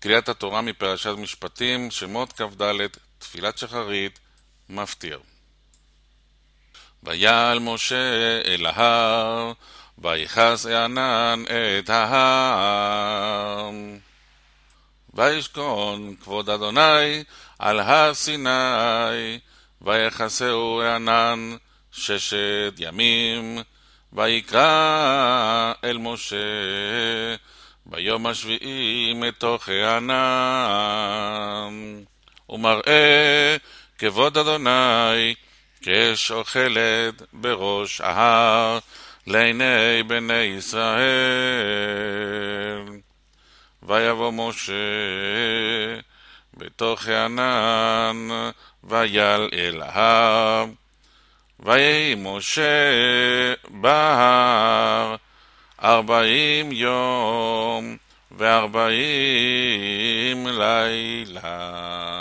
קריאת התורה מפרשת משפטים, שמות כ"ד, תפילת שחרית, מפטיר. ויעל משה אל ההר, ויכס הענן את ההר. וישכון כבוד אדוני על הר סיני, ויכסהו הענן 6 ימים, ויקרא אל משה ביום השביעי מתוך הענן, ומראה כבוד אדוני כאש אוכלת בראש ההר לעיני בני ישראל. ויבוא משה בתוך הענן ויעל אל ההר, ויהי משה בהר 40 יום ו40 לילה.